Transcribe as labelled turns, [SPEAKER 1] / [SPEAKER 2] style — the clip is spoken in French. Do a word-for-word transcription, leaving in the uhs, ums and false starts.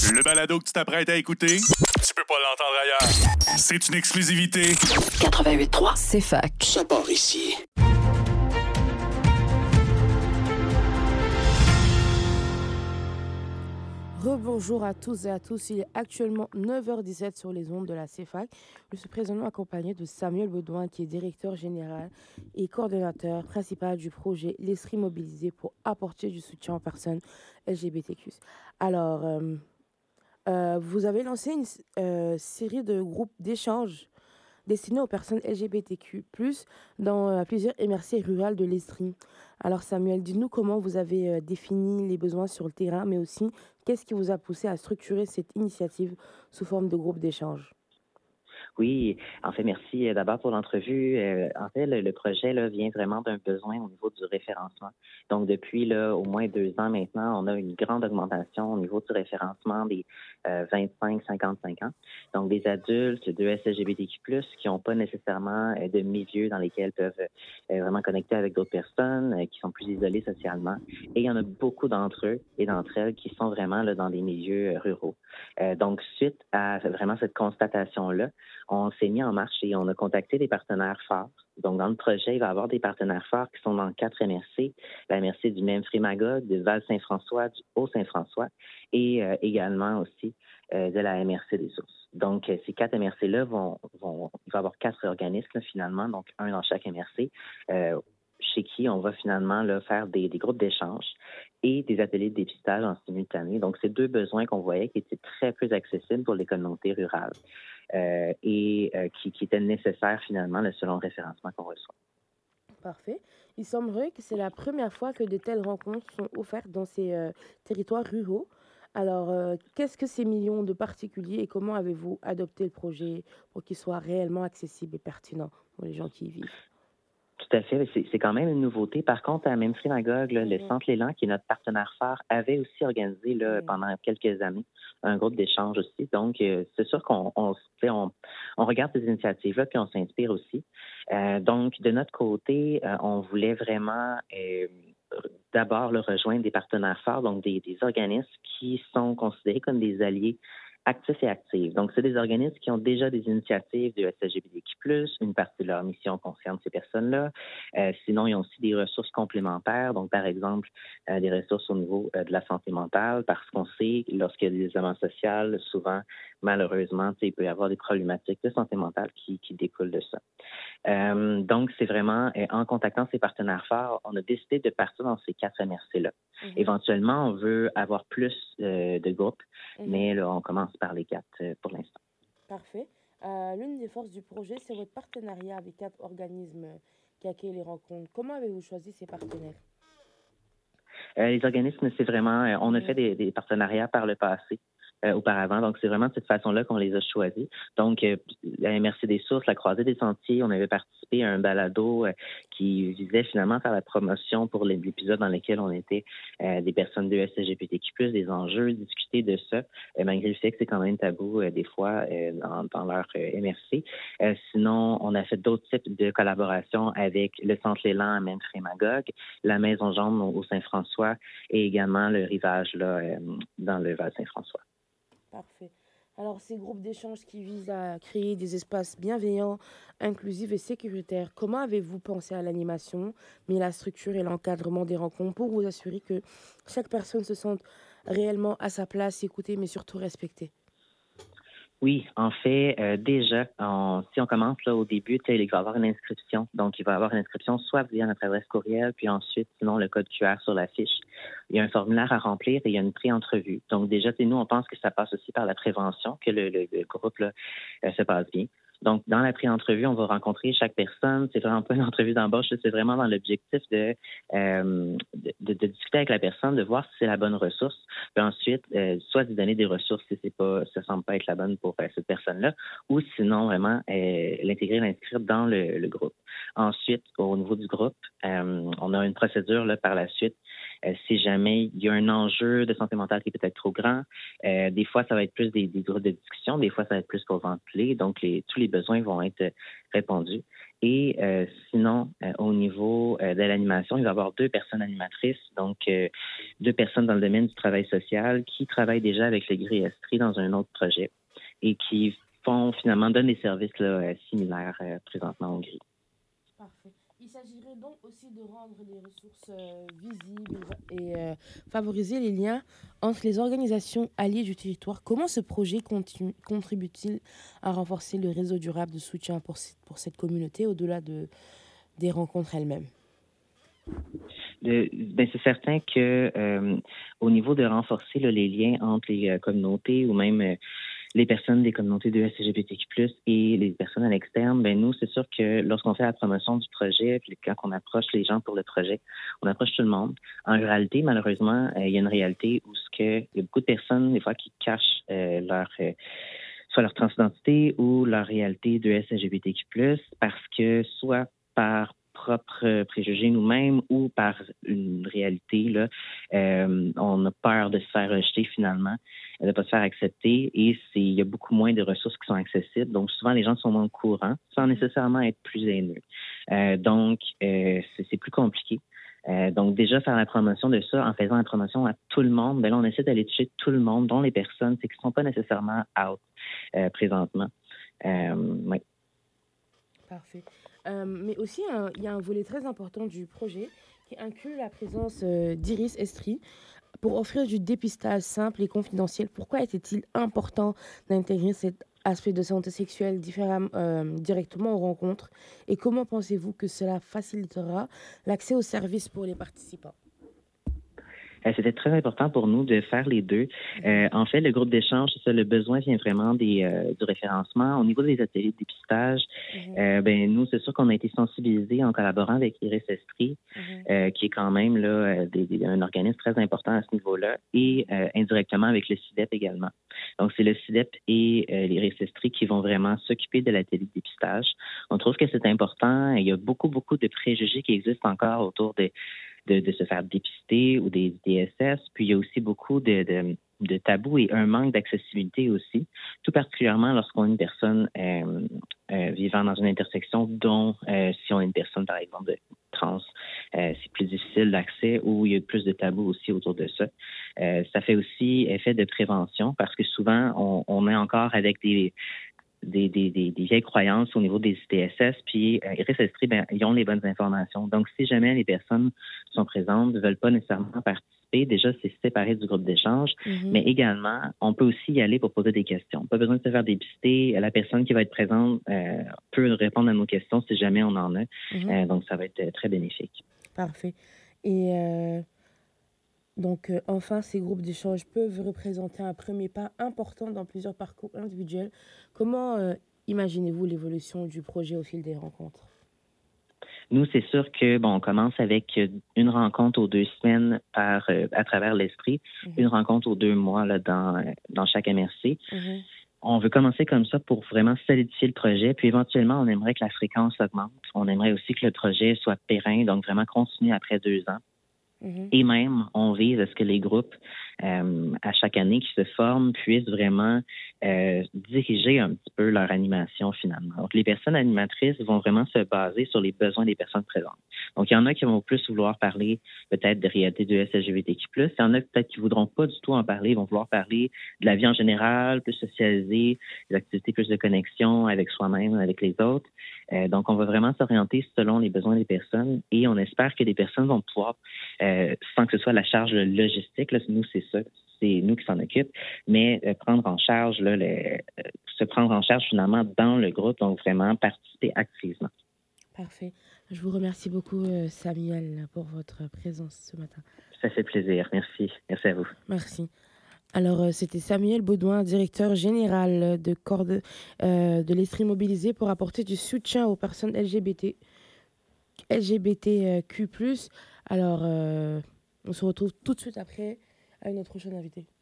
[SPEAKER 1] Le balado que tu t'apprêtes à écouter, tu peux pas l'entendre ailleurs. C'est une exclusivité.
[SPEAKER 2] quatre-vingt-huit trois,
[SPEAKER 3] C'est fac.
[SPEAKER 2] ça part ici.
[SPEAKER 4] Rebonjour à tous et à tous, il est actuellement neuf heures dix-sept sur les ondes de la C F A C. Je suis présentement accompagné de Samuel Baudouin qui est directeur général et coordonnateur principal du projet L'Esprit mobilisé pour apporter du soutien aux personnes L G B T Q. Alors, euh, euh, vous avez lancé une euh, série de groupes d'échange destinés aux personnes L G B T Q plus, dans euh, plusieurs M R C rurales de l'Estrie. Alors Samuel, dites-nous comment vous avez euh, défini les besoins sur le terrain, mais aussi qu'est-ce qui vous a poussé à structurer cette initiative sous forme de groupe d'échange?
[SPEAKER 5] Oui, en fait, merci euh, d'abord pour l'entrevue. Euh, en fait, le, le projet là, vient vraiment d'un besoin au niveau du référencement. Donc, depuis là, au moins deux ans maintenant, on a une grande augmentation au niveau du référencement des euh, vingt-cinq à cinquante-cinq ans. Donc, des adultes de S L G B T Q plus, qui n'ont pas nécessairement euh, de milieu dans lesquels peuvent euh, vraiment connecter avec d'autres personnes, euh, qui sont plus isolés socialement. Et il y en a beaucoup d'entre eux et d'entre elles qui sont vraiment là, dans des milieux euh, ruraux. Euh, donc, suite à vraiment cette constatation-là, on s'est mis en marche et on a contacté des partenaires forts. Donc, dans le projet, il va y avoir des partenaires forts qui sont dans quatre M R C, la M R C du Même-Frémagogue, de Val-Saint-François, du Haut-Saint-François et euh, également aussi euh, de la M R C des Sources. Donc, euh, ces quatre M R C-là vont, vont, il va y avoir quatre organismes là, finalement, donc un dans chaque M R C, euh, chez qui on va finalement là, faire des, des groupes d'échange et des ateliers de dépistage en simultané. Donc, c'est deux besoins qu'on voyait qui étaient très peu accessibles pour les communautés rurales. Euh, et euh, qui, qui était nécessaire finalement là, selon le référencement qu'on reçoit.
[SPEAKER 4] Parfait. Il semblerait que c'est la première fois que de telles rencontres sont offertes dans ces euh, territoires ruraux. Alors, euh, qu'est-ce que ces millions de particuliers et comment avez-vous adopté le projet pour qu'il soit réellement accessible et pertinent pour les gens qui y vivent?
[SPEAKER 5] Tout à fait. C'est, c'est quand même une nouveauté. Par contre, à Même-Frémagogue, là, mm-hmm. le Centre L'Élan, qui est notre partenaire phare, avait aussi organisé là, mm-hmm. pendant quelques années un groupe d'échange aussi. Donc, euh, c'est sûr qu'on on, on, on regarde ces initiatives-là puis on s'inspire aussi. Euh, donc, de notre côté, euh, on voulait vraiment euh, d'abord là, rejoindre des partenaires forts, donc des, des organismes qui sont considérés comme des alliés actifs et actifs. Donc, c'est des organismes qui ont déjà des initiatives de S L G B T Q plus, une partie de leur mission concerne ces personnes-là. Euh, sinon, ils ont aussi des ressources complémentaires. Donc, par exemple, euh, des ressources au niveau euh, de la santé mentale, parce qu'on sait, lorsqu'il y a des isolements sociaux, souvent, malheureusement, il peut y avoir des problématiques de santé mentale qui, qui découlent de ça. Euh, donc, c'est vraiment, euh, en contactant ces partenaires forts, on a décidé de partir dans ces quatre M R C-là. Mm-hmm. Éventuellement, on veut avoir plus euh, de groupes, mm-hmm. mais là, on commence par les quatre euh, pour l'instant.
[SPEAKER 4] Parfait. Euh, l'une des forces du projet, c'est votre partenariat avec quatre organismes qui accueillent les rencontres. Comment avez-vous choisi ces partenaires?
[SPEAKER 5] Euh, les organismes, c'est vraiment, euh, on a fait des, des partenariats par le passé. Euh, auparavant. Donc, c'est vraiment de cette façon-là qu'on les a choisis. Donc, euh, la M R C des Sources, la Croisée des Sentiers, on avait participé à un balado euh, qui visait finalement faire la promotion pour l'épisode dans lequel on était euh, des personnes de S L G B T Q plus, des enjeux, discuter de ça, euh, malgré le fait que c'est quand même tabou euh, des fois euh, dans, dans leur euh, M R C. Euh, sinon, on a fait d'autres types de collaborations avec le Centre L'Élan à Même-Frémagogue, la Maison Jaune au, au Saint-François et également le rivage là, euh, dans le Val-Saint-François.
[SPEAKER 4] Parfait. Alors, ces groupes d'échange qui visent à créer des espaces bienveillants, inclusifs et sécuritaires, comment avez-vous pensé à l'animation, mais la structure et l'encadrement des rencontres pour vous assurer que chaque personne se sente réellement à sa place, écoutée, mais surtout respectée?
[SPEAKER 5] Oui, en fait, euh, déjà, on, si on commence là au début, il va y avoir une inscription. Donc, il va y avoir une inscription soit via notre adresse courriel, puis ensuite, sinon, le code Q R sur la fiche. Il y a un formulaire à remplir et il y a une pré-entrevue. Donc, déjà, nous, on pense que ça passe aussi par la prévention, que le, le, le groupe là, euh, se passe bien. Donc, dans la pré-entrevue, on va rencontrer chaque personne. C'est vraiment pas une entrevue d'embauche, c'est vraiment dans l'objectif de, euh, de, de, de discuter avec la personne, de voir si c'est la bonne ressource. Puis ensuite, euh, soit de donner des ressources si c'est pas, ça semble pas être la bonne pour euh, cette personne-là, ou sinon vraiment euh, l'intégrer, l'inscrire dans le, le groupe. Ensuite, au niveau du groupe, euh, on a une procédure là par la suite. Euh, si jamais il y a un enjeu de santé mentale qui est peut-être trop grand, euh, des fois, ça va être plus des, des groupes de discussion, des fois, ça va être plus pour ventiler. Donc, les, tous les besoins vont être répondus. Et euh, sinon, euh, au niveau euh, de l'animation, il va y avoir deux personnes animatrices, donc euh, deux personnes dans le domaine du travail social qui travaillent déjà avec le Gris Estrie dans un autre projet et qui font finalement, donnent des services là, euh, similaires euh, présentement au Gris.
[SPEAKER 4] Parfait. Il s'agirait donc aussi de rendre les ressources euh, visibles et euh, favoriser les liens entre les organisations alliées du territoire. Comment ce projet continue, contribue-t-il à renforcer le réseau durable de soutien pour, pour cette communauté au-delà de, des rencontres elles-mêmes?
[SPEAKER 5] De, ben c'est certain que euh, au niveau de renforcer là, les liens entre les euh, communautés ou même euh, les personnes des communautés de L G B T Q plus, et les personnes à l'externe, ben nous, c'est sûr que lorsqu'on fait la promotion du projet, puis quand on approche les gens pour le projet, on approche tout le monde. En réalité, malheureusement, euh, il y a une réalité où ce que, il y a beaucoup de personnes, des fois, qui cachent euh, leur euh, soit leur transidentité ou leur réalité de L G B T Q plus, parce que soit par propre préjugés nous-mêmes ou par une réalité, là, euh, on a peur de se faire rejeter finalement, de ne pas se faire accepter, et c'est, il y a beaucoup moins de ressources qui sont accessibles. Donc souvent, les gens sont moins au courant sans nécessairement être plus haineux. Euh, donc, euh, c'est, c'est plus compliqué. Euh, donc déjà, faire la promotion de ça en faisant la promotion à tout le monde, ben là, on essaie d'aller toucher tout le monde, dont les personnes c'est qui ne sont pas nécessairement out euh, présentement. Euh, oui.
[SPEAKER 4] Parfait. Euh, mais aussi, un- il y a un volet très important du projet qui inclut la présence euh, d'Iris Estrie pour offrir du dépistage simple et confidentiel. Pourquoi était-il important d'intégrer cet aspect de santé sexuelle différem- euh, directement aux rencontres et comment pensez-vous que cela facilitera l'accès aux services pour les participants?
[SPEAKER 5] Euh, C'était très important pour nous de faire les deux. Euh, en fait, le groupe d'échange, c'est ça, le besoin vient vraiment des, euh, du référencement. Au niveau des ateliers de dépistage,
[SPEAKER 4] Mhm,
[SPEAKER 5] euh, ben nous, c'est sûr qu'on a été sensibilisés en collaborant avec Iris Estrie,
[SPEAKER 4] mhm,
[SPEAKER 5] euh, qui est quand même là euh, des, des, un organisme très important à ce niveau-là, et euh, indirectement avec le C I D E P également. Donc, c'est le C I D E P et euh, l'Iris Estrie qui vont vraiment s'occuper de l'atelier de dépistage. On trouve que c'est important. Il y a beaucoup, beaucoup de préjugés qui existent encore autour des De, de se faire dépister ou des D S S. Puis il y a aussi beaucoup de, de, de tabous et un manque d'accessibilité aussi, tout particulièrement lorsqu'on est une personne euh, euh, vivant dans une intersection, dont euh, si on est une personne, par exemple, de trans, euh, c'est plus difficile d'accès ou il y a plus de tabous aussi autour de ça. Euh, ça fait aussi effet de prévention parce que souvent, on, on est encore avec des Des, des, des, des vieilles croyances au niveau des I T S S, puis euh, Iris Estrie, ben, ils ont les bonnes informations. Donc, si jamais les personnes sont présentes, ne veulent pas nécessairement participer, déjà, c'est séparé du groupe d'échange,
[SPEAKER 4] mhm,
[SPEAKER 5] mais également, on peut aussi y aller pour poser des questions. Pas besoin de se faire dépister. La personne qui va être présente euh, peut répondre à nos questions si jamais on en a.
[SPEAKER 4] mhm.
[SPEAKER 5] Euh, donc, ça va être très bénéfique.
[SPEAKER 4] Parfait. Et euh, donc, euh, enfin, ces groupes d'échange peuvent représenter un premier pas important dans plusieurs parcours individuels. Comment euh, imaginez-vous l'évolution du projet au fil des rencontres?
[SPEAKER 5] Nous, c'est sûr que bon, on commence avec une rencontre aux deux semaines par euh, à travers l'esprit,
[SPEAKER 4] Mhm,
[SPEAKER 5] une rencontre aux deux mois là, dans, euh, dans chaque M R C.
[SPEAKER 4] mhm,
[SPEAKER 5] On veut commencer comme ça pour vraiment solidifier le projet, puis éventuellement, on aimerait que la fréquence augmente. On aimerait aussi que le projet soit périn, donc vraiment continuer après deux ans.
[SPEAKER 4] mhm.
[SPEAKER 5] Et même, on vise à ce que les groupes, euh, à chaque année qui se forment, puissent vraiment euh, diriger un petit peu leur animation finalement. Donc, les personnes animatrices vont vraiment se baser sur les besoins des personnes présentes. Donc, il y en a qui vont plus vouloir parler peut-être de réalité de L G B T Q plus. Il y en a peut-être qui voudront pas du tout en parler, ils vont vouloir parler de la vie en général, plus socialisée, des activités plus de connexion avec soi-même, avec les autres. Euh, donc, on va vraiment s'orienter selon les besoins des personnes et on espère que les personnes vont pouvoir euh, sans que ce soit la charge logistique, là, nous, c'est ça, c'est nous qui s'en occupent, mais euh, prendre en charge, là, le, euh, se prendre en charge finalement dans le groupe, donc vraiment participer activement.
[SPEAKER 4] Parfait. Je vous remercie beaucoup, euh, Samuel, pour votre présence ce matin.
[SPEAKER 5] Ça fait plaisir. Merci. Merci à vous.
[SPEAKER 4] Merci. Alors, euh, c'était Samuel Baudouin, directeur général de, Corde, euh, de l'Estrie Mobilisée pour apporter du soutien aux personnes L G B T, L G B T Q plus. Alors, euh, on se retrouve tout de suite après avec notre prochain invité.